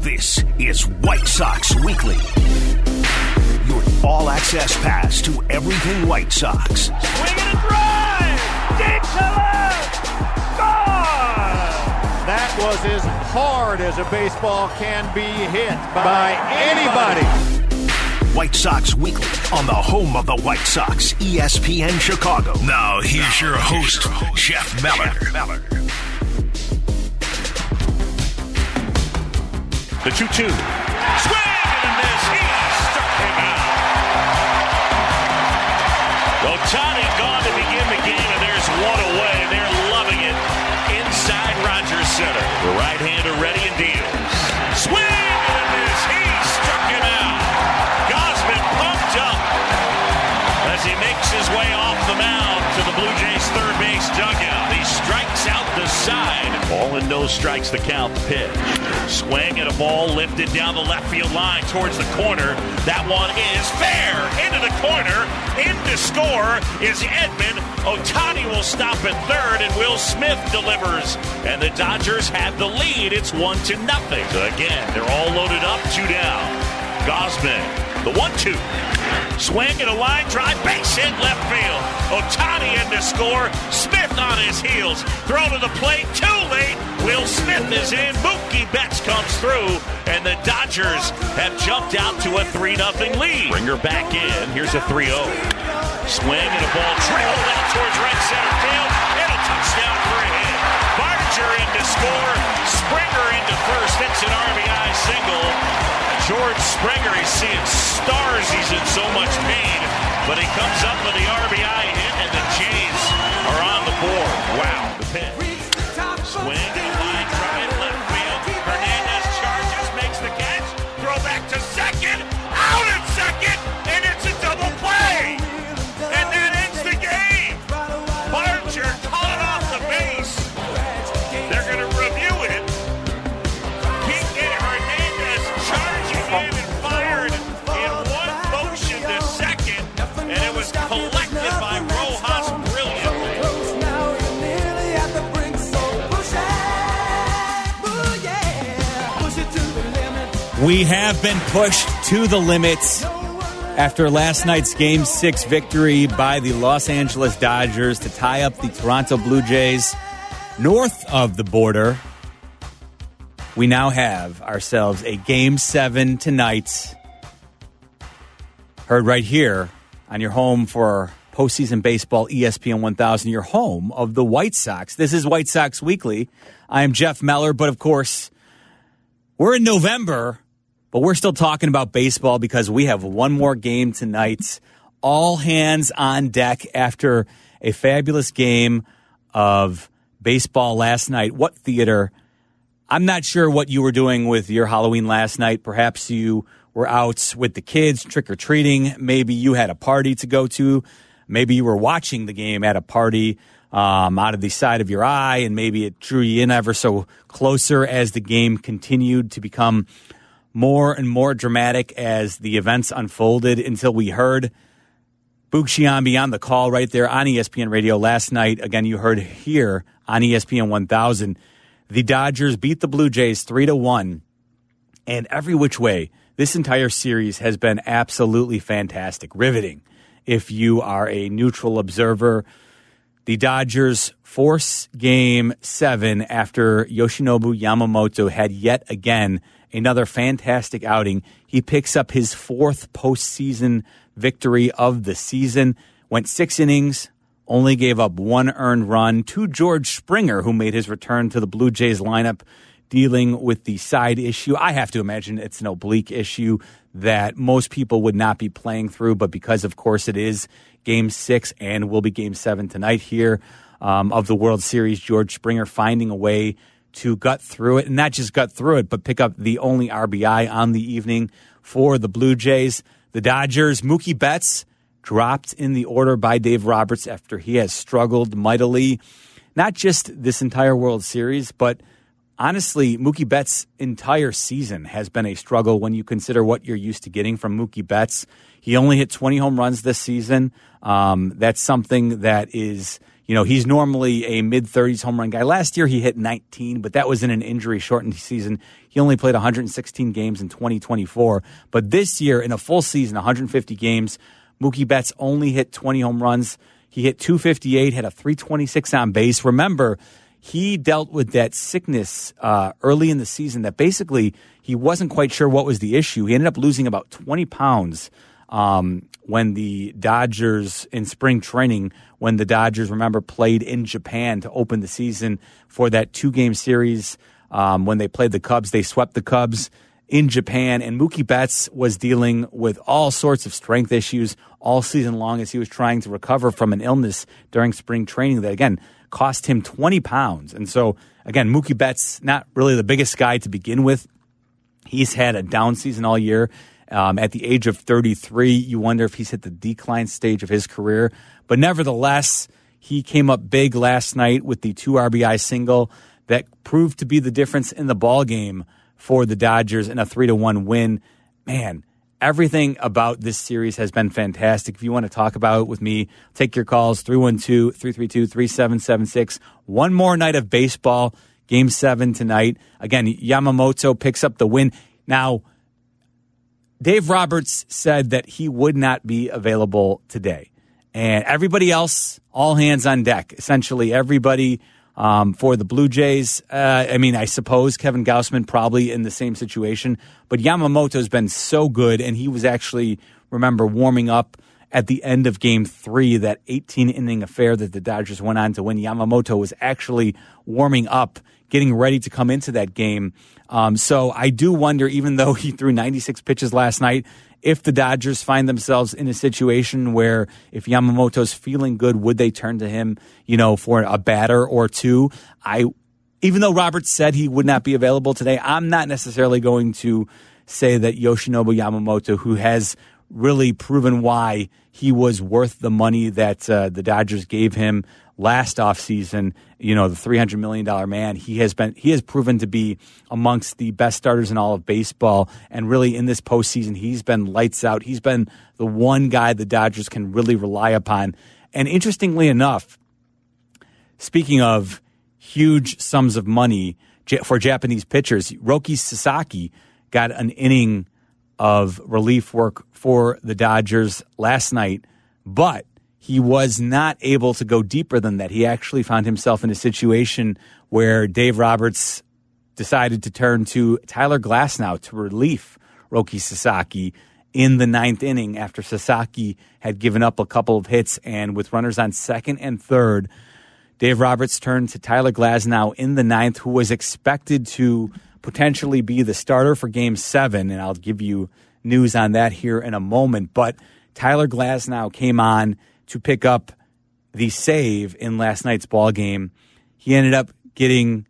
This is White Sox Weekly, your all-access pass to everything White Sox. Swing and a drive! Deep to left! Gone! That was as hard as a baseball can be hit by anybody. White Sox Weekly on the home of the White Sox, ESPN Chicago. Now, here's your host, Jeff Meller. The 2-2. Swing and a miss. He struck him out. Ohtani gone to begin the game, and there's one away. They're loving it inside Rogers Center. The right-hander ready and deals. Swing and a miss. He struck him out. Gausman pumped up as he makes his way off the mound to the Blue Jays' third base dugout. He strikes out the side. Ball and no strikes the count. Pitch. Swing and a ball lifted down the left field line towards the corner. That one is fair. Into the corner. In to score is Edman. Ohtani will stop at third, and Will Smith delivers. And the Dodgers have the lead. It's 1-0. So again, they're all loaded up. 2 down. Gausman, the 1-2. Swing and a line drive, base hit left field. Ohtani in to score. Smith on his heels. Throw to the plate, too late. Will Smith is in. Mookie Betts comes through. And the Dodgers have jumped out to a 3-0 lead. Bringer back in. Here's a 3-0. Swing and a ball drilled out towards right center field. And a touchdown for a hit. Barger in to score. Springer into first. It's an RBI single. George Springer, he's seeing stars. He's in so much pain. But he comes up with the RBI hit, and the Jays are on the board. Wow. The pitch. Swing and line drive left field. Hernandez charges, makes the catch. Throw back to second. Out at second. And it's a double play. And that ends the game. Barger caught off the base. They're going to review it. Hernandez charging in and fired in one motion to second. And it was collected by Rojas brilliantly. We have been pushed to the limits after last night's Game 6 victory by the Los Angeles Dodgers to tie up the Toronto Blue Jays north of the border. We now have ourselves a Game 7 tonight. Heard right here on your home for postseason baseball, ESPN 1000, your home of the White Sox. This is White Sox Weekly. I am Jeff Meller, but of course, we're in November, but we're still talking about baseball because we have one more game tonight. All hands on deck after a fabulous game of baseball last night. What theater? I'm not sure what you were doing with your Halloween last night. Perhaps you were out with the kids trick-or-treating. Maybe you had a party to go to. Maybe you were watching the game at a party out of the side of your eye, and maybe it drew you in ever so closer as the game continued to become more and more dramatic as the events unfolded until we heard Boog Sciambi on the call right there on ESPN Radio last night. Again, you heard here on ESPN 1000. The Dodgers beat the Blue Jays 3-1, and every which way, this entire series has been absolutely fantastic, riveting. If you are a neutral observer, the Dodgers force Game 7 after Yoshinobu Yamamoto had yet again another fantastic outing. He picks up his 4th postseason victory of the season, went 6 innings, only gave up 1 earned run to George Springer, who made his return to the Blue Jays lineup, dealing with the side issue. I have to imagine it's an oblique issue that most people would not be playing through, but because, of course, it is Game 6 and will be Game 7 tonight here of the World Series, George Springer finding a way to gut through it, and not just gut through it, but pick up the only RBI on the evening for the Blue Jays. The Dodgers, Mookie Betts, dropped in the order by Dave Roberts after he has struggled mightily, not just this entire World Series, but honestly, Mookie Betts' entire season has been a struggle when you consider what you're used to getting from Mookie Betts. He only hit 20 home runs this season. That's something that is, He's normally a mid-30s home run guy. Last year he hit 19, but that was in an injury-shortened season. He only played 116 games in 2024. But this year, in a full season, 150 games, Mookie Betts only hit 20 home runs. He hit 258, had a 326 on base. Remember, he dealt with that sickness early in the season that basically he wasn't quite sure what was the issue. He ended up losing about 20 pounds when the Dodgers in spring training, when the Dodgers, remember, played in Japan to open the season for that 2-game series. When they played the Cubs, they swept the Cubs in Japan, and Mookie Betts was dealing with all sorts of strength issues all season long as he was trying to recover from an illness during spring training that, again, cost him 20 pounds. And so, again, Mookie Betts, not really the biggest guy to begin with. He's had a down season all year. At the age of 33, you wonder if he's hit the decline stage of his career. But nevertheless, he came up big last night with the 2 RBI single that proved to be the difference in the ball game for the Dodgers in a 3-1 win. Man, everything about this series has been fantastic. If you want to talk about it with me, take your calls, 312-332-3776. One more night of baseball, Game 7 tonight. Again, Yamamoto picks up the win. Now, Dave Roberts said that he would not be available today. And everybody else, all hands on deck. Essentially, everybody for the Blue Jays. I suppose Kevin Gausman probably in the same situation. But Yamamoto's been so good, and he was actually, remember, warming up at the end of Game 3, that 18-inning affair that the Dodgers went on to win. Yamamoto was actually warming up, getting ready to come into that game. So I do wonder, even though he threw 96 pitches last night, if the Dodgers find themselves in a situation where if Yamamoto's feeling good, would they turn to him, for a batter or two? Even though Roberts said he would not be available today, I'm not necessarily going to say that Yoshinobu Yamamoto, who has really proven why he was worth the money that the Dodgers gave him last offseason, the $300 million man, he has proven to be amongst the best starters in all of baseball. And really in this postseason, he's been lights out. He's been the one guy the Dodgers can really rely upon. And interestingly enough, speaking of huge sums of money for Japanese pitchers, Roki Sasaki got an inning of relief work for the Dodgers last night, but he was not able to go deeper than that. He actually found himself in a situation where Dave Roberts decided to turn to Tyler Glasnow to relief Roki Sasaki in the 9th inning after Sasaki had given up a couple of hits. And with runners on second and third, Dave Roberts turned to Tyler Glasnow in the 9th, who was expected to potentially be the starter for Game 7. And I'll give you news on that here in a moment. But Tyler Glasnow came on to pick up the save in last night's ball game. He ended up getting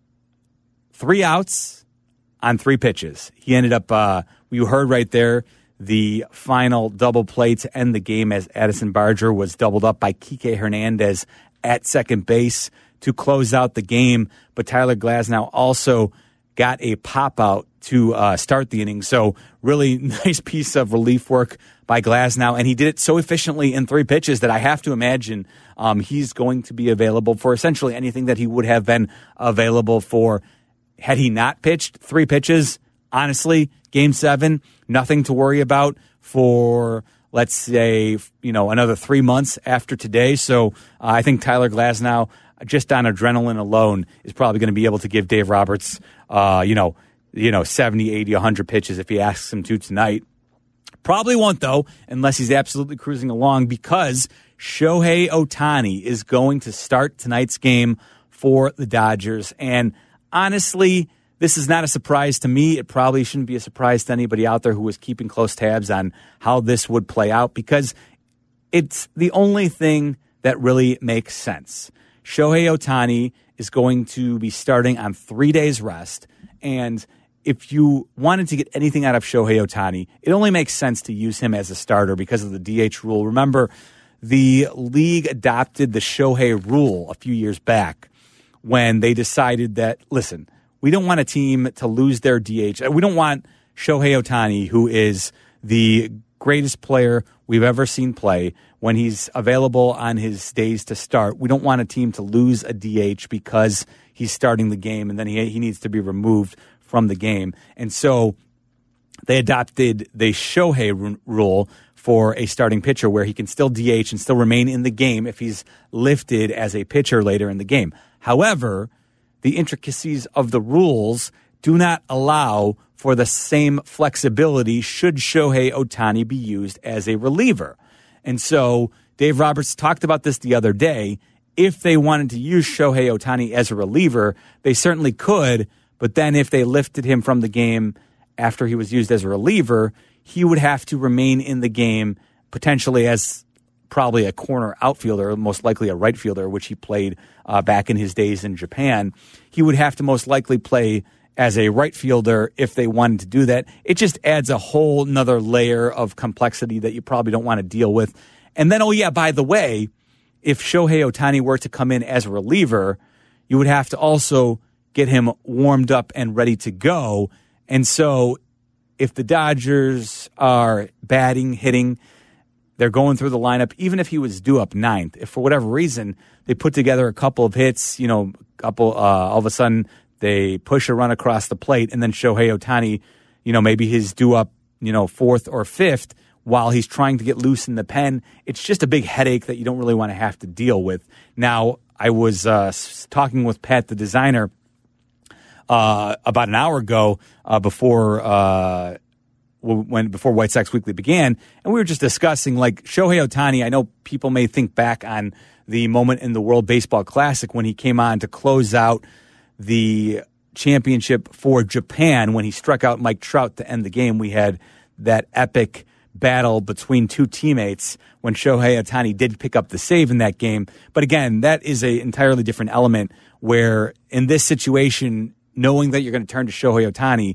3 outs on 3 pitches. He ended up, you heard right there, the final double play to end the game as Addison Barger was doubled up by Kike Hernandez at second base to close out the game. But Tyler Glasnow also got a pop-out to start the inning. So really nice piece of relief work by Glasnow. And he did it so efficiently in 3 pitches that I have to imagine he's going to be available for essentially anything that he would have been available for had he not pitched 3 pitches. Honestly, Game 7, nothing to worry about for, let's say, another 3 months after today. So I think Tyler Glasnow, just on adrenaline alone, is probably going to be able to give Dave Roberts, 70, 80, 100 pitches if he asks him to tonight. Probably won't, though, unless he's absolutely cruising along, because Shohei Ohtani is going to start tonight's game for the Dodgers. And honestly, this is not a surprise to me. It probably shouldn't be a surprise to anybody out there who was keeping close tabs on how this would play out, because it's the only thing that really makes sense. Shohei Ohtani is going to be starting on 3 days rest, and if you wanted to get anything out of Shohei Ohtani, it only makes sense to use him as a starter because of the DH rule. Remember, the league adopted the Shohei rule a few years back when they decided that, listen, we don't want a team to lose their DH. We don't want Shohei Ohtani, who is the greatest player we've ever seen play. When he's available on his days to start, we don't want a team to lose a DH because he's starting the game and then he needs to be removed from the game. And so they adopted the Shohei rule for a starting pitcher where he can still DH and still remain in the game if he's lifted as a pitcher later in the game. However, the intricacies of the rules do not allow for the same flexibility should Shohei Ohtani be used as a reliever. And so Dave Roberts talked about this the other day. If they wanted to use Shohei Ohtani as a reliever, they certainly could, but then if they lifted him from the game after he was used as a reliever, he would have to remain in the game potentially as probably a corner outfielder, most likely a right fielder, which he played back in his days in Japan. He would have to most likely play as a right fielder if they wanted to do that. It just adds a whole nother layer of complexity that you probably don't want to deal with. And then, oh yeah, by the way, if Shohei Ohtani were to come in as a reliever, you would have to also get him warmed up and ready to go. And so if the Dodgers are batting, hitting, they're going through the lineup, even if he was due up ninth, if for whatever reason they put together a couple of hits, all of a sudden they push a run across the plate, and then Shohei Ohtani, maybe he's due up, fourth or fifth while he's trying to get loose in the pen. It's just a big headache that you don't really want to have to deal with. Now, I was talking with Pat, the designer, about an hour ago before White Sox Weekly began, and we were just discussing Shohei Ohtani. I know people may think back on the moment in the World Baseball Classic when he came on to close out the championship for Japan when he struck out Mike Trout to end the game. We had that epic battle between two teammates when Shohei Ohtani did pick up the save in that game. But again, that is an entirely different element where in this situation, knowing that you're going to turn to Shohei Ohtani,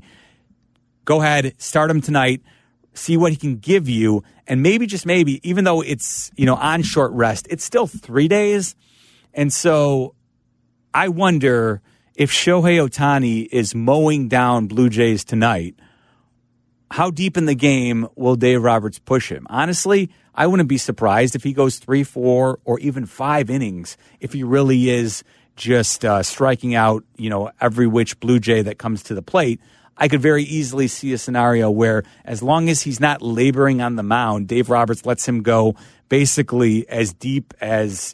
go ahead, start him tonight, see what he can give you, and maybe, just maybe, even though it's, on short rest, it's still 3 days. And so I wonder if Shohei Ohtani is mowing down Blue Jays tonight, how deep in the game will Dave Roberts push him? Honestly, I wouldn't be surprised if he goes 3, 4, or even 5 innings if he really is just striking out, every which Blue Jay that comes to the plate. I could very easily see a scenario where as long as he's not laboring on the mound, Dave Roberts lets him go basically as deep as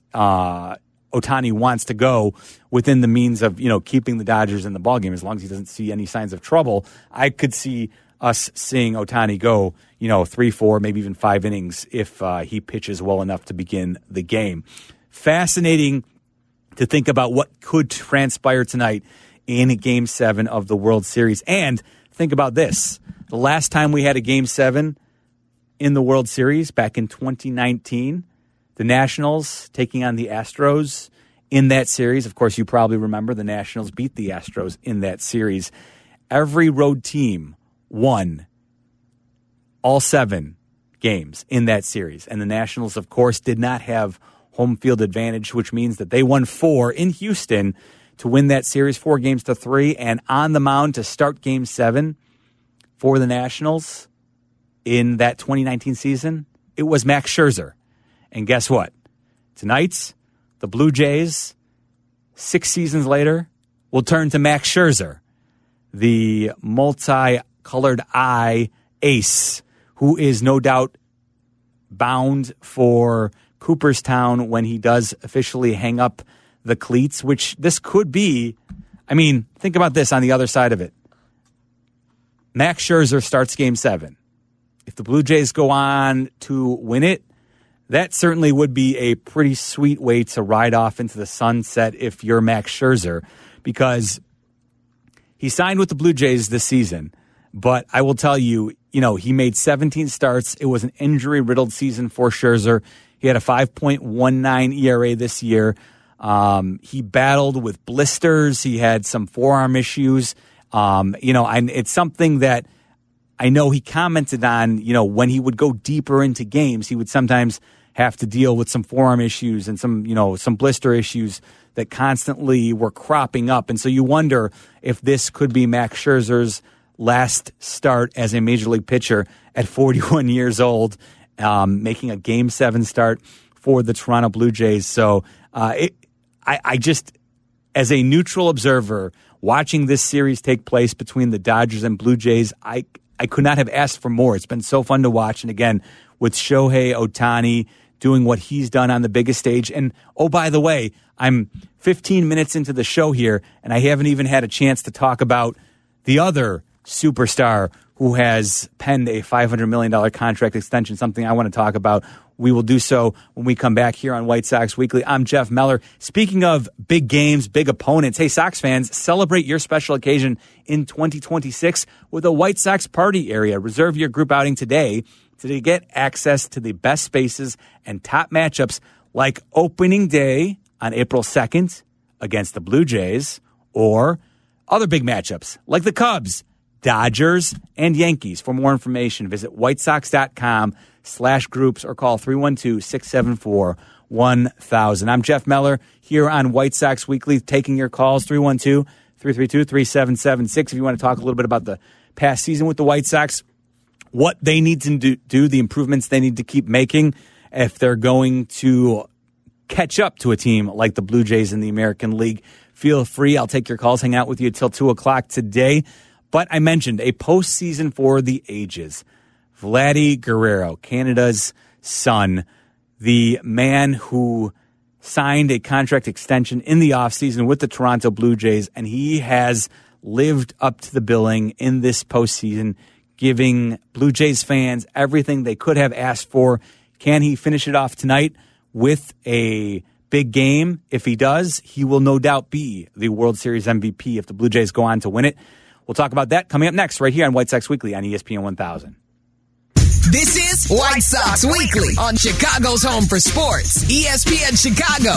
Ohtani wants to go within the means of, keeping the Dodgers in the ballgame. As long as he doesn't see any signs of trouble, I could see us seeing Ohtani go, 3, 4, maybe even 5 innings if he pitches well enough to begin the game. Fascinating to think about what could transpire tonight in Game 7 of the World Series. And think about this. The last time we had a Game 7 in the World Series, back in 2019, the Nationals taking on the Astros in that series. Of course, you probably remember the Nationals beat the Astros in that series. Every road team won all 7 games in that series. And the Nationals, of course, did not have home field advantage, which means that they won 4 in Houston to win that series 4-3. And on the mound to start Game 7 for the Nationals in that 2019 season, it was Max Scherzer. And guess what? Tonight, the Blue Jays, 6 seasons later, will turn to Max Scherzer, the multi-colored eye ace, who is no doubt bound for Cooperstown when he does officially hang up the cleats, which this could be. I mean, think about this on the other side of it. Max Scherzer starts Game 7. If the Blue Jays go on to win it, that certainly would be a pretty sweet way to ride off into the sunset if you're Max Scherzer, because he signed with the Blue Jays this season. But I will tell you, he made 17 starts. It was an injury-riddled season for Scherzer. He had a 5.19 ERA this year. He battled with blisters. He had some forearm issues. It's something that I know he commented on, when he would go deeper into games, he would sometimes have to deal with some forearm issues and some blister issues that constantly were cropping up. And so you wonder if this could be Max Scherzer's last start as a major league pitcher at 41 years old, making a Game 7 start for the Toronto Blue Jays. So I just, as a neutral observer, watching this series take place between the Dodgers and Blue Jays, I could not have asked for more. It's been so fun to watch. And again, with Shohei Ohtani doing what he's done on the biggest stage. And, oh, by the way, I'm 15 minutes into the show here, and I haven't even had a chance to talk about the other superstar who has penned a $500 million contract extension, something I want to talk about. We will do so when we come back here on White Sox Weekly. I'm Jeff Meller. Speaking of big games, big opponents, hey, Sox fans, celebrate your special occasion in 2026 with a White Sox party area. Reserve your group outing today to get access to the best spaces and top matchups like opening day on April 2nd against the Blue Jays, or other big matchups like the Cubs, Dodgers, and Yankees. For more information, visit whitessox.com/groups or call 312-674-1000. I'm Jeff Meller here on White Sox Weekly, taking your calls, 312-332-3776. If you want to talk a little bit about the past season with the White Sox, what they need to do, the improvements they need to keep making if they're going to catch up to a team like the Blue Jays in the American League. Feel free. I'll take your calls, hang out with you until 2 o'clock today. But I mentioned a postseason for the ages. Vladdy Guerrero, Canada's son, the man who signed a contract extension in the offseason with the Toronto Blue Jays, and he has lived up to the billing in this postseason, giving Blue Jays fans everything they could have asked for. Can he finish it off tonight with a big game? If he does, he will no doubt be the World Series MVP if the Blue Jays go on to win it. We'll talk about that coming up next right here on White Sox Weekly on ESPN 1000. This is White Sox Weekly on Chicago's home for sports, ESPN Chicago.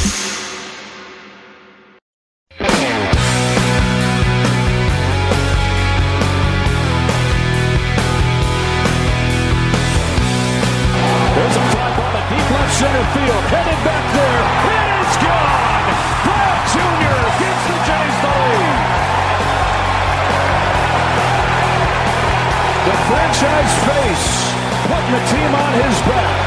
There's a fly ball to deep left center field. Headed back there. It is gone. Vlad Jr. gives the Jays the lead. The franchise face putting the team on his back.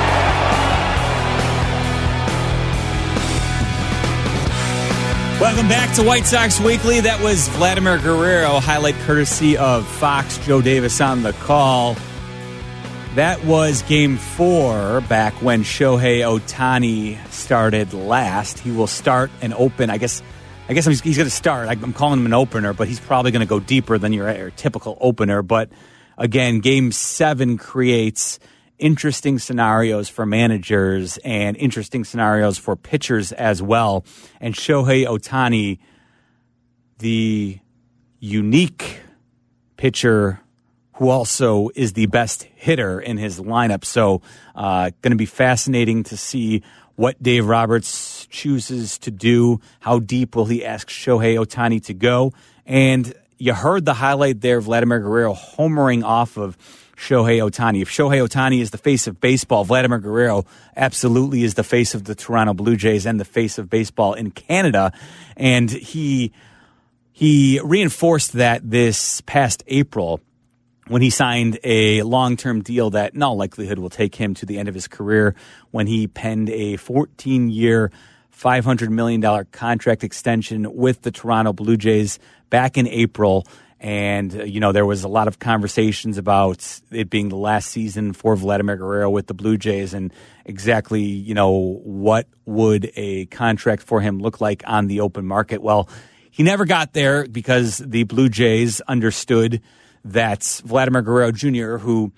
Welcome back to White Sox Weekly. That was Vladimir Guerrero, highlight courtesy of Fox. Joe Davis on the call. That was Game 4 back when Shohei Ohtani started last. He will start and open. I guess he's going to start. I'm calling him an opener, but he's probably going to go deeper than your typical opener. But again, Game 7 creates interesting scenarios for managers and interesting scenarios for pitchers as well. And Shohei Ohtani, the unique pitcher who also is the best hitter in his lineup. So going to be fascinating to see what Dave Roberts chooses to do. How deep will he ask Shohei Ohtani to go? And you heard the highlight there, Vladimir Guerrero homering off of Shohei Ohtani. If Shohei Ohtani is the face of baseball, Vladimir Guerrero absolutely is the face of the Toronto Blue Jays and the face of baseball in Canada. And he reinforced that this past April when he signed a long-term deal that in all likelihood will take him to the end of his career, when he penned a 14-year, $500 million contract extension with the Toronto Blue Jays back in April. And, there was a lot of conversations about it being the last season for Vladimir Guerrero with the Blue Jays and exactly, what would a contract for him look like on the open market. Well, he never got there because the Blue Jays understood that Vladimir Guerrero Jr., who,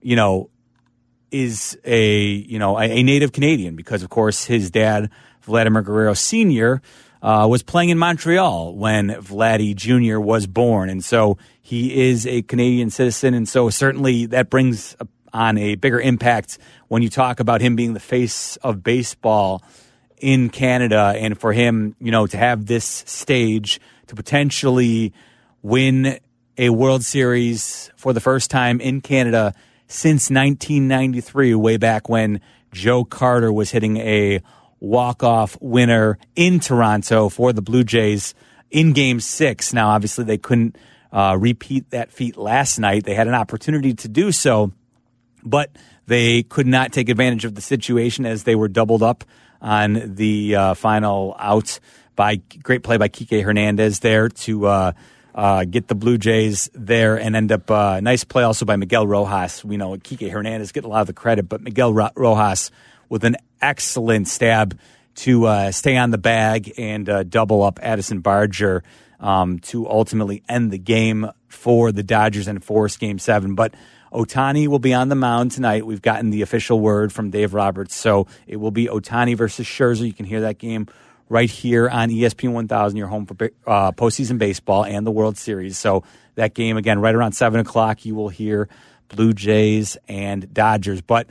is a native Canadian because, of course, his dad, Vladimir Guerrero Sr., was playing in Montreal when Vladdy Jr. was born. And so he is a Canadian citizen. And so certainly that brings on a bigger impact when you talk about him being the face of baseball in Canada. And for him, to have this stage to potentially win a World Series for the first time in Canada since 1993, way back when Joe Carter was hitting a walk-off winner in Toronto for the Blue Jays in Game 6. Now, obviously, they couldn't repeat that feat last night. They had an opportunity to do so, but they could not take advantage of the situation as they were doubled up on the final out by great play by Kike Hernandez there to get the Blue Jays there and end up nice play also by Miguel Rojas. We know Kike Hernandez getting a lot of the credit, but Miguel Rojas with an excellent stab to stay on the bag and double up Addison Barger to ultimately end the game for the Dodgers and force Game 7. But Ohtani will be on the mound tonight. We've gotten the official word from Dave Roberts, so it will be Ohtani versus Scherzer. You can hear that game right here on ESPN 1000, your home for postseason baseball and the World Series. So that game, again, right around 7 o'clock, you will hear Blue Jays and Dodgers. But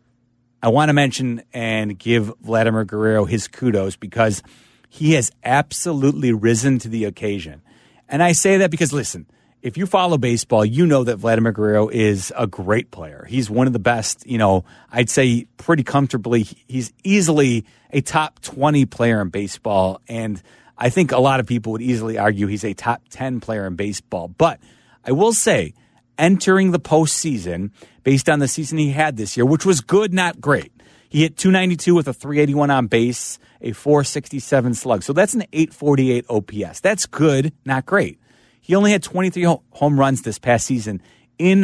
I want to mention and give Vladimir Guerrero his kudos because he has absolutely risen to the occasion. And I say that because, listen, if you follow baseball, you know that Vladimir Guerrero is a great player. He's one of the best, I'd say pretty comfortably. He's easily a top 20 player in baseball. And I think a lot of people would easily argue he's a top 10 player in baseball. But I will say, entering the postseason, based on the season he had this year, which was good, not great. He hit .292 with a .381 on base, a .467 slug. So that's an .848 OPS. That's good, not great. He only had 23 home runs this past season in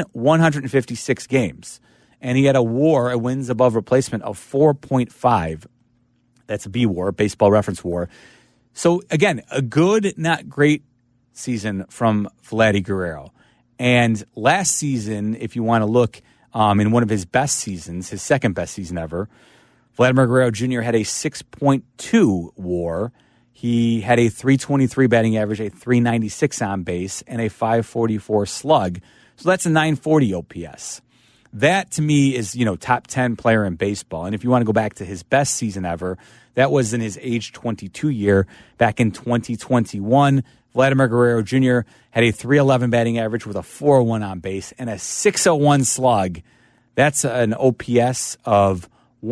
156 games. And he had a WAR, a wins above replacement, of 4.5. That's a B WAR, baseball reference WAR. So, again, a good, not great season from Vladdy Guerrero. And last season, if you want to look in one of his best seasons, his second best season ever, Vladimir Guerrero Jr. had a 6.2 WAR. He had a .323 batting average, a .396 on base, and a .544 slug. So that's a .940 OPS. That, to me, is, top 10 player in baseball. And if you want to go back to his best season ever, that was in his age 22 year back in 2021. Vladimir Guerrero Jr. had a .311 batting average with a .401 on base and a .601 slug. That's an OPS of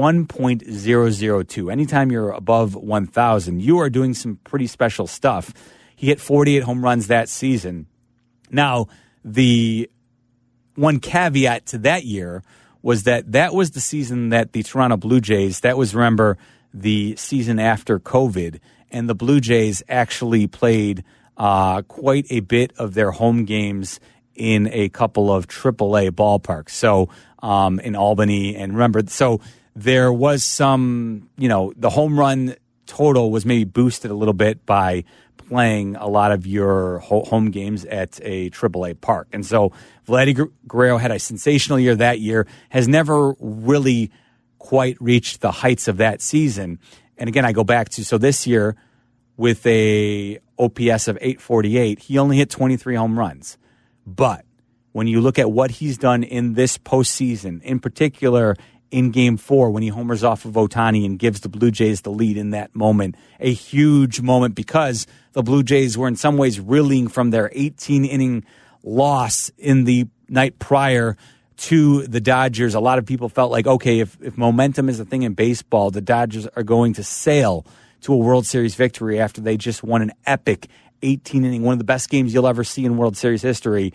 1.002. Anytime you're above 1,000, you are doing some pretty special stuff. He hit 48 home runs that season. Now, the one caveat to that year was that was the season that the Toronto Blue Jays, that was, remember, the season after COVID, and the Blue Jays actually played quite a bit of their home games in a couple of AAA ballparks. So in Albany, and remember, so there was some, the home run total was maybe boosted a little bit by playing a lot of your home games at a AAA park. And so Vladdy Guerrero had a sensational year that year, has never really quite reached the heights of that season. And again, I go back to, so this year with a OPS of .848, he only hit 23 home runs. But when you look at what he's done in this postseason, in particular in Game 4 when he homers off of Ohtani and gives the Blue Jays the lead in that moment, a huge moment because the Blue Jays were in some ways reeling from their 18-inning loss in the night prior to the Dodgers. A lot of people felt like, okay, if momentum is a thing in baseball, the Dodgers are going to sail to a World Series victory after they just won an epic 18-inning, one of the best games you'll ever see in World Series history.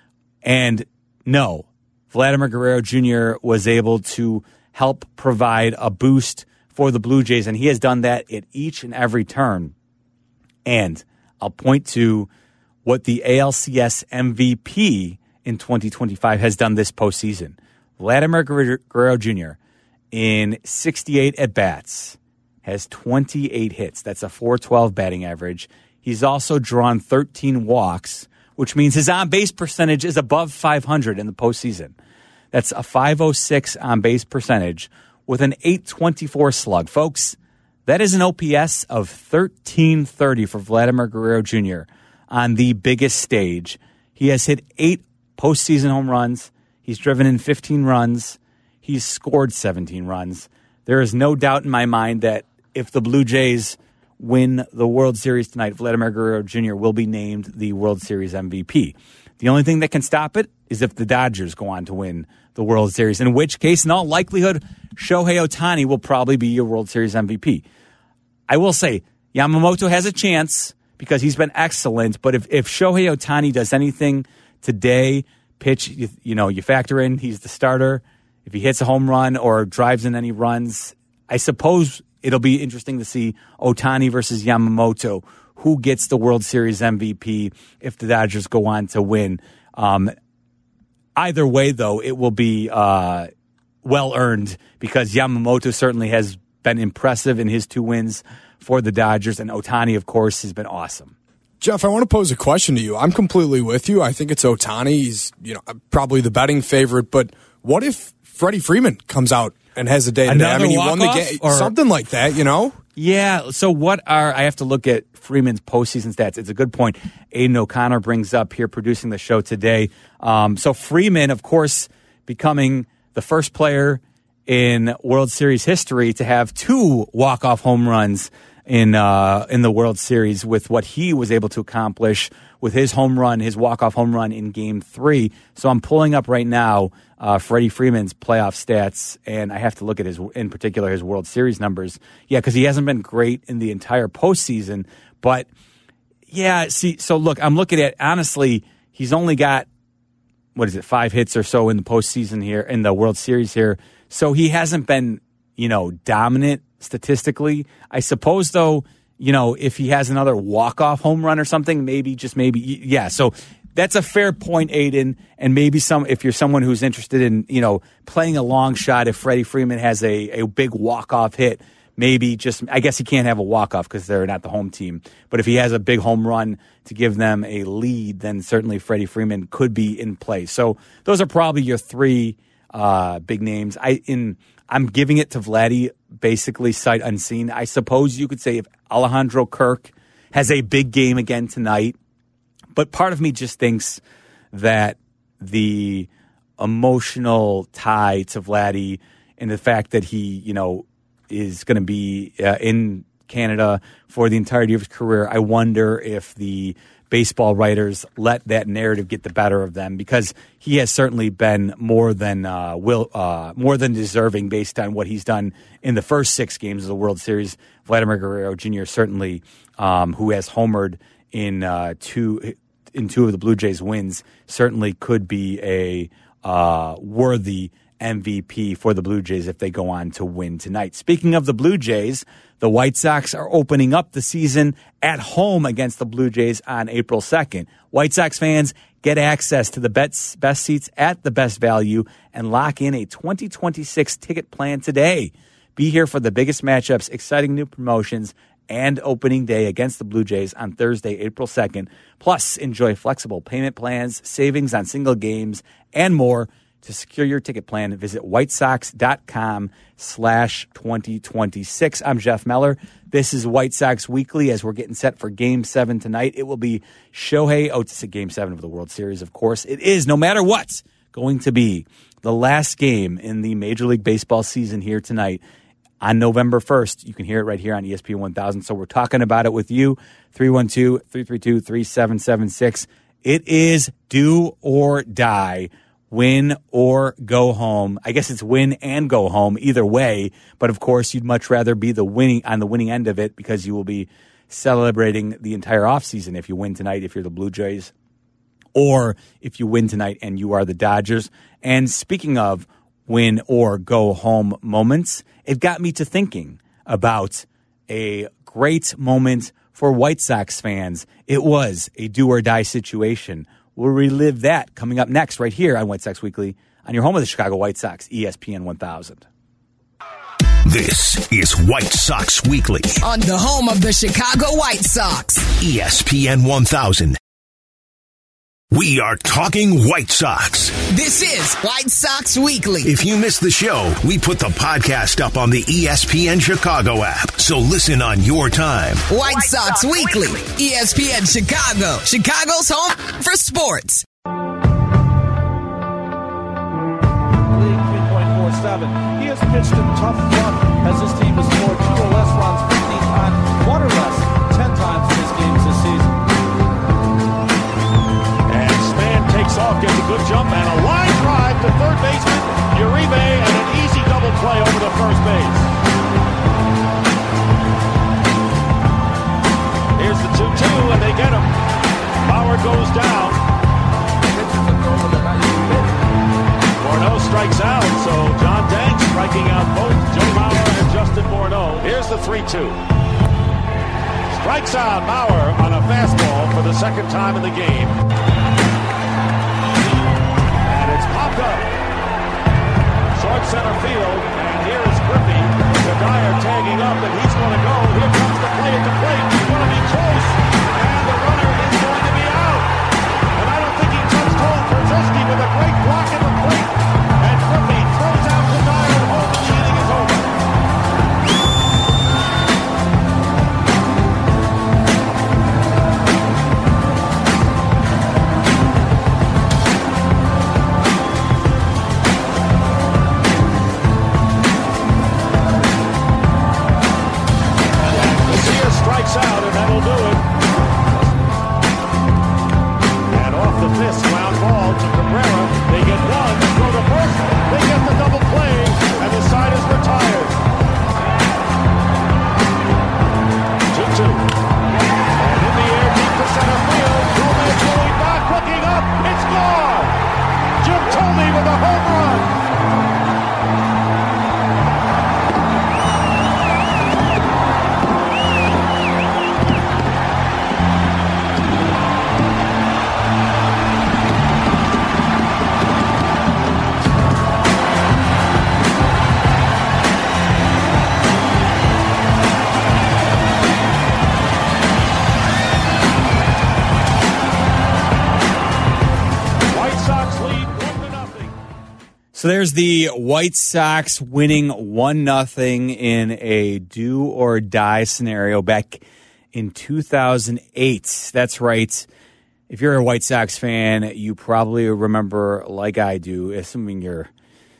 And no, Vladimir Guerrero Jr. was able to help provide a boost for the Blue Jays, and he has done that at each and every turn. And I'll point to what the ALCS MVP in 2025 has done this postseason. Vladimir Guerrero Jr. in 68 at-bats has 28 hits. That's a .412 batting average. He's also drawn 13 walks, which means his on-base percentage is above 500 in the postseason. That's a .506 on-base percentage with an .824 slug. Folks, that is an OPS of 1330 for Vladimir Guerrero Jr. on the biggest stage. He has hit 8 postseason home runs. He's driven in 15 runs. He's scored 17 runs. There is no doubt in my mind that if the Blue Jays win the World Series tonight, Vladimir Guerrero Jr. will be named the World Series MVP. The only thing that can stop it is if the Dodgers go on to win the World Series, in which case, in all likelihood, Shohei Ohtani will probably be your World Series MVP. I will say, Yamamoto has a chance because he's been excellent. But if Shohei Ohtani does anything today, pitch, you factor in he's the starter. If he hits a home run or drives in any runs, I suppose it'll be interesting to see Ohtani versus Yamamoto. Who gets the World Series MVP if the Dodgers go on to win? Either way, though, it will be well-earned because Yamamoto certainly has been impressive in his 2 wins for the Dodgers, and Ohtani, of course, has been awesome. Jeff, I want to pose a question to you. I'm completely with you. I think it's Ohtani. He's probably the betting favorite, but what if Freddie Freeman comes out and has a day today? Another he won the game, something like that, Yeah, so I have to look at Freeman's postseason stats. It's a good point Aiden O'Connor brings up here producing the show today. So Freeman, of course, becoming the first player in World Series history to have 2 walk-off home runs in the World Series with what he was able to accomplish with his walk-off home run in Game 3. So I'm pulling up right now Freddie Freeman's playoff stats, and I have to look at his World Series numbers. Yeah, because he hasn't been great in the entire postseason. But, so look, I'm looking at, honestly, he's only got, 5 hits or so in the postseason here, in the World Series here. So he hasn't been, dominant statistically. I suppose, though, if he has another walk-off home run or something, maybe. So that's a fair point, Aiden. And maybe if you're someone who's interested in, playing a long shot, if Freddie Freeman has a big walk-off hit, maybe I guess he can't have a walk-off because they're not the home team. But if he has a big home run to give them a lead, then certainly Freddie Freeman could be in play. So those are probably your 3 big names. I'm giving it to Vladdy, basically sight unseen. I suppose you could say if Alejandro Kirk has a big game again tonight, but part of me just thinks that the emotional tie to Vladdy and the fact that he, is going to be in Canada for the entirety of his career, I wonder if the baseball writers let that narrative get the better of them, because he has certainly been more than deserving based on what he's done in the first 6 games of the World Series. Vladimir Guerrero Jr. certainly, who has homered in 2 of the Blue Jays wins, certainly could be a worthy MVP for the Blue Jays if they go on to win tonight. Speaking of the Blue Jays, the White Sox are opening up the season at home against the Blue Jays on April 2nd. White Sox fans, get access to the best seats at the best value and lock in a 2026 ticket plan today. Be here for the biggest matchups, exciting new promotions, and opening day against the Blue Jays on Thursday, April 2nd. Plus, enjoy flexible payment plans, savings on single games, and more. To secure your ticket plan, visit whitesox.com/2026. I'm Jeff Meller. This is White Sox Weekly as we're getting set for Game 7 tonight. It will be it's a Game 7 of the World Series, of course. It is, no matter what, going to be the last game in the Major League Baseball season here tonight on November 1st. You can hear it right here on ESPN 1000. So we're talking about it with you, 312-332-3776. It is do or die. Win or go home. I guess it's win and go home either way, but of course you'd much rather be on the winning end of it because you will be celebrating the entire offseason if you win tonight if you're the Blue Jays, or if you win tonight and you are the Dodgers. And speaking of win or go home moments, it got me to thinking about a great moment for White Sox fans. It was a do or die situation. We'll relive that coming up next right here on White Sox Weekly on your home of the Chicago White Sox, ESPN 1000. This is White Sox Weekly on the home of the Chicago White Sox, ESPN 1000. We are talking White Sox. This is White Sox Weekly. If you missed the show, we put the podcast up on the ESPN Chicago app, so listen on your time. White Sox Weekly, ESPN Chicago, Chicago's home for sports. 3.47. He has pitched in tough luck as his team has scored 2 or less runs 15 times, 1 or less 10 times in his games this season. Takes off, gets a good jump, and a line drive to third baseman Uribe, and an easy double play over to first base. Here's the 2-2, and they get him. Bauer goes down. Morneau strikes out, so John Danks striking out both Joe Mauer and Justin Morneau. Here's the 3-2. Strikes out Mauer on a fastball for the second time in the game. And it's popped up. Short center field, and here is Griffey. Dyer tagging up, and he's going to go. Here comes the play at the plate. He's going to be close, and the runner is going to be out. And I don't think he touched home. Krzyzewski with a great block at the plate. And Griffey throws out to Dyer home, and the inning is over. Out, and that'll do it. And off the fist, ground ball to Cabrera. They get one, throw to first, they get the double play, and the side is retired. 2-2. And in the air, deep to center field. Gomez going back, looking up, it's gone! Jim Thome with a home run. So there's the White Sox winning 1-0 in a do-or-die scenario back in 2008. That's right. If you're a White Sox fan, you probably remember, like I do, assuming you're,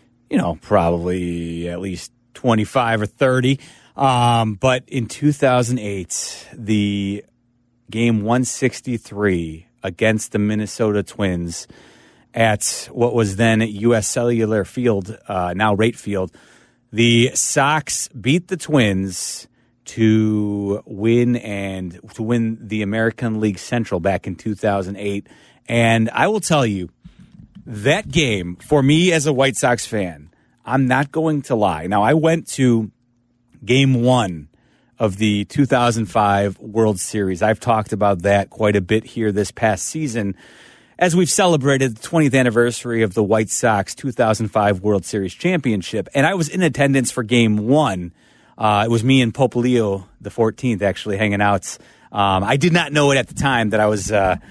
probably at least 25 or 30. But in 2008, the game 163 against the Minnesota Twins at what was then U.S. Cellular Field, now Rate Field, the Sox beat the Twins to win the American League Central back in 2008. And I will tell you, that game, for me as a White Sox fan, I'm not going to lie. Now, I went to Game 1 of the 2005 World Series. I've talked about that quite a bit here this past season, as we've celebrated the 20th anniversary of the White Sox 2005 World Series championship. And I was in attendance for Game 1. It was me and Pope Leo the 14th actually hanging out. I did not know it at the time that I was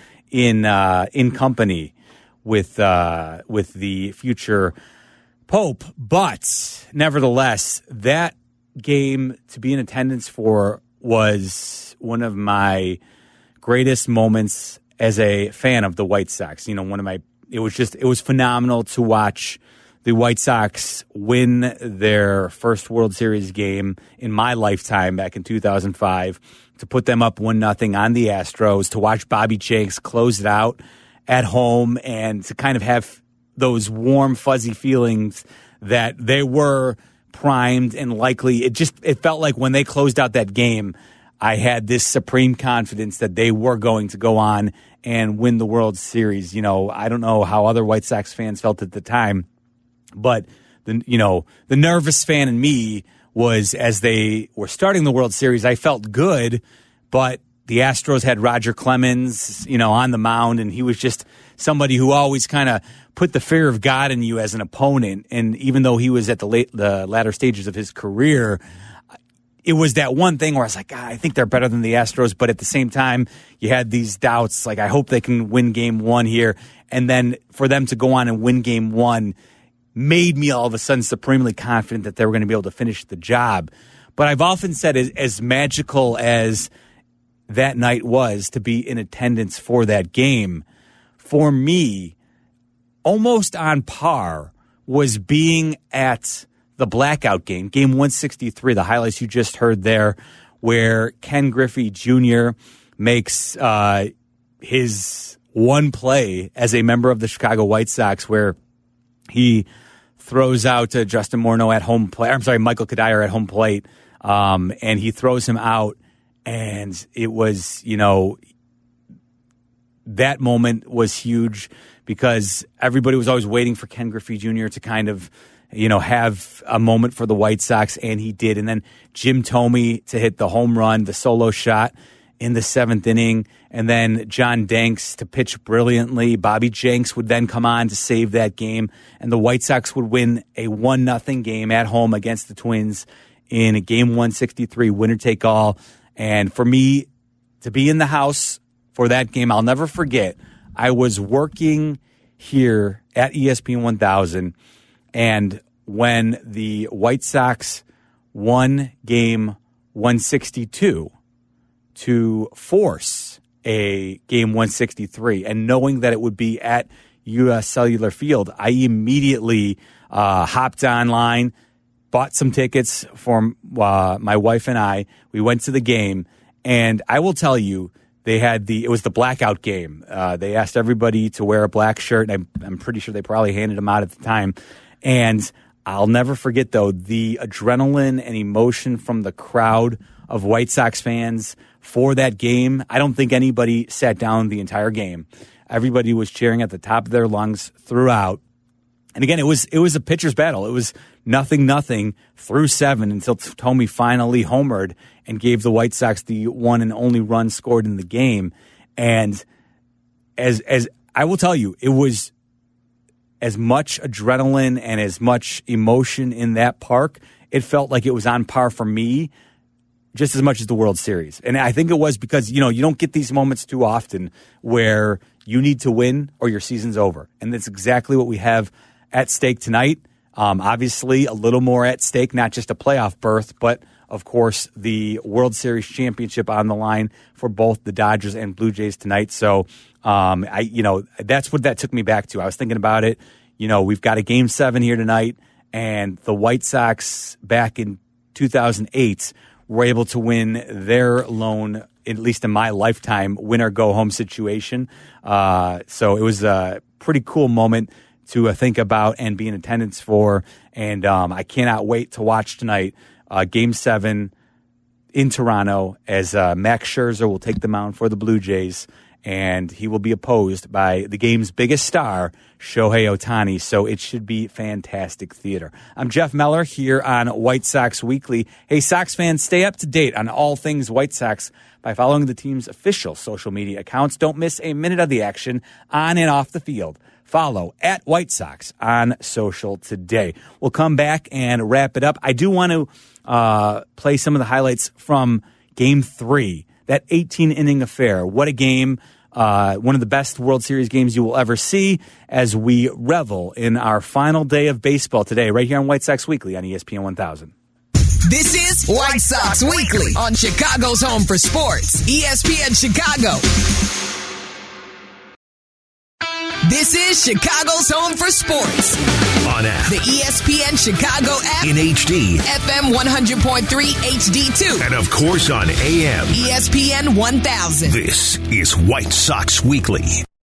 in company with the future Pope. But nevertheless, that game to be in attendance for was one of my greatest moments as a fan of the White Sox. It was phenomenal to watch the White Sox win their first World Series game in my lifetime back in 2005, to put them up 1-0 on the Astros, to watch Bobby Jenks close it out at home, and to kind of have those warm, fuzzy feelings that they were primed and likely. It felt like when they closed out that game, I had this supreme confidence that they were going to go on and win the World Series. I don't know how other White Sox fans felt at the time, but the nervous fan in me was, as they were starting the World Series, I felt good, but the Astros had Roger Clemens, on the mound, and he was just somebody who always kind of put the fear of God in you as an opponent. And even though he was at the latter stages of his career, it was that one thing where I was like, I think they're better than the Astros. But at the same time, you had these doubts, like, I hope they can win Game 1 here. And then for them to go on and win Game 1 made me all of a sudden supremely confident that they were going to be able to finish the job. But I've often said, as magical as that night was to be in attendance for that game, for me, almost on par was being at the blackout game, Game 163, the highlights you just heard there, where Ken Griffey Jr. makes his one play as a member of the Chicago White Sox, where he throws out Justin Morneau at home plate. I'm sorry, Michael Kadire at home plate, and he throws him out And it was, that moment was huge because everybody was always waiting for Ken Griffey Jr. to kind of, have a moment for the White Sox, and he did. And then Jim Thome to hit the home run, the solo shot in the 7th inning, and then John Danks to pitch brilliantly. Bobby Jenks would then come on to save that game, and the White Sox would win a 1-0 game at home against the Twins in a game 163, winner take all. And for me to be in the house for that game, I'll never forget. I was working here at ESPN 1000, and when the White Sox won game 162 to force a game 163, and knowing that it would be at U.S. Cellular Field, I immediately hopped online, bought some tickets for my wife and I. We went to the game, and I will tell you, it was the blackout game. They asked everybody to wear a black shirt, and I'm pretty sure they probably handed them out at the time. And I'll never forget, though, the adrenaline and emotion from the crowd of White Sox fans for that game. I don't think anybody sat down the entire game. Everybody was cheering at the top of their lungs throughout. And again, it was a pitcher's battle. It was 0-0 through 7 until Thome finally homered and gave the White Sox the one and only run scored in the game. And as I will tell you, it was as much adrenaline and as much emotion in that park. It felt like it was on par for me just as much as the World Series. And I think it was because, you don't get these moments too often where you need to win or your season's over. And that's exactly what we have at stake tonight. Obviously, a little more at stake, not just a playoff berth, but, of course, the World Series championship on the line for both the Dodgers and Blue Jays tonight. So, that's what that took me back to. I was thinking about it. We've got a Game 7 here tonight, and the White Sox back in 2008 were able to win their lone, at least in my lifetime, win-or-go-home situation. So it was a pretty cool moment to think about and be in attendance for. And I cannot wait to watch tonight Game 7 in Toronto as Max Scherzer will take the mound for the Blue Jays, and he will be opposed by the game's biggest star, Shohei Ohtani. So it should be fantastic theater. I'm Jeff Meller here on White Sox Weekly. Hey, Sox fans, stay up to date on all things White Sox by following the team's official social media accounts. Don't miss a minute of the action on and off the field. Follow at White Sox on social today. We'll come back and wrap it up. I do want to play some of the highlights from Game 3, that 18-inning affair. What a game. One of the best World Series games you will ever see as we revel in our final day of baseball today, right here on White Sox Weekly on ESPN 1000. This is White Sox Weekly on Chicago's home for sports, ESPN Chicago. This is Chicago's home for sports. On app. The ESPN Chicago app. In HD. FM 100.3 HD2. And of course on AM. ESPN 1000. This is White Sox Weekly.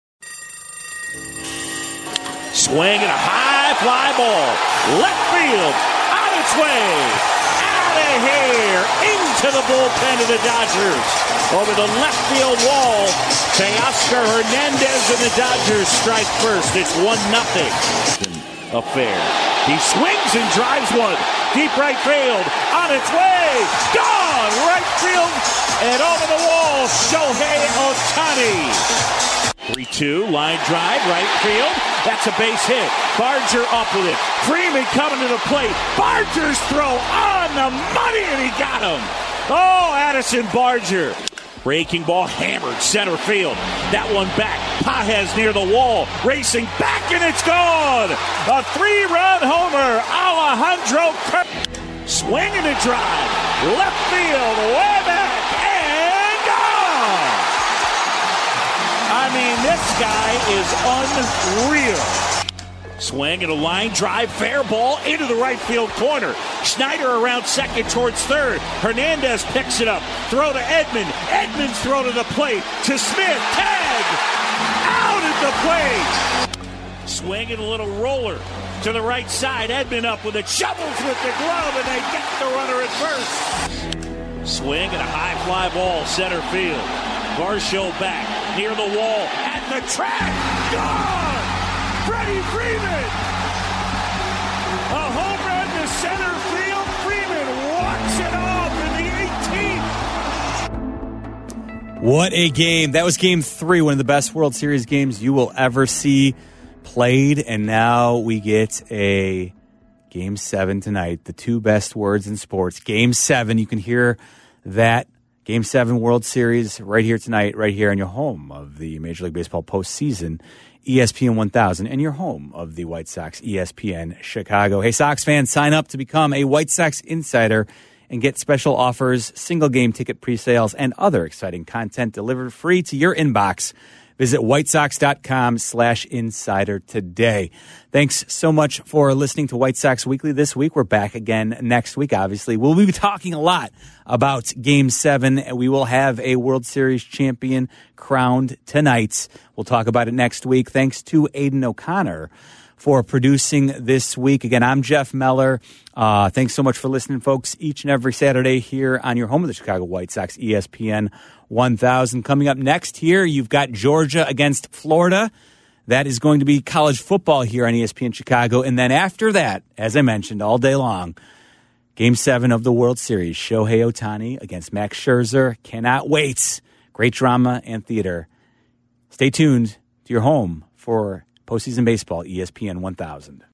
Swing and a high fly ball. Left field. On its way. Out of here. Into the bullpen of the Dodgers. Over the left field wall. Teoscar Hernandez and the Dodgers strike first. It's 1-0 affair. He swings and drives one. Deep right field. On its way. Gone. Right field. And over the wall. Shohei Ohtani. 3-2. Line drive. Right field. That's a base hit. Barger up with it. Freeman coming to the plate. Barger's throw on the money, and he got him. Oh, Addison Barger. Breaking ball hammered center field. That one back. Pages near the wall. Racing back, and it's gone. A 3-run homer. Alejandro Kirk. Swing and a drive. Left field. Way back. And gone. I mean, this guy is unreal. Swing and a line drive, fair ball into the right field corner. Schneider around second towards third. Hernandez picks it up. Throw to Edman. Edman's throw to the plate. To Smith. Tag! Out at the plate. Swing and a little roller to the right side. Edman up with it. Shovels with the glove, and they get the runner at first. Swing and a high fly ball, center field. Varsho back, near the wall, at the track, gone! Freddie Freeman! A home run to center field. Freeman walks it off in the 18th. What a game. That was Game 3, one of the best World Series games you will ever see played. And now we get a Game 7 tonight. The two best words in sports. Game 7. You can hear that Game 7 World Series right here tonight, right here on your home of the Major League Baseball postseason, ESPN 1000, and your home of the White Sox, ESPN Chicago. Hey, Sox fans, sign up to become a White Sox insider and get special offers, single game ticket pre-sales, and other exciting content delivered free to your inbox. Visit whitesox.com/insider today. Thanks so much for listening to White Sox Weekly this week. We're back again next week, obviously. We'll be talking a lot about Game 7. We will have a World Series champion crowned tonight. We'll talk about it next week. Thanks to Aiden O'Connor for producing this week. Again, I'm Jeff Meller. Thanks so much for listening, folks, each and every Saturday here on your home of the Chicago White Sox, ESPN 1000. Coming up next here, you've got Georgia against Florida. That is going to be college football here on ESPN Chicago. And then after that, as I mentioned, all day long, Game 7 of the World Series, Shohei Ohtani against Max Scherzer. Cannot wait. Great drama and theater. Stay tuned to your home for postseason baseball, ESPN 1000.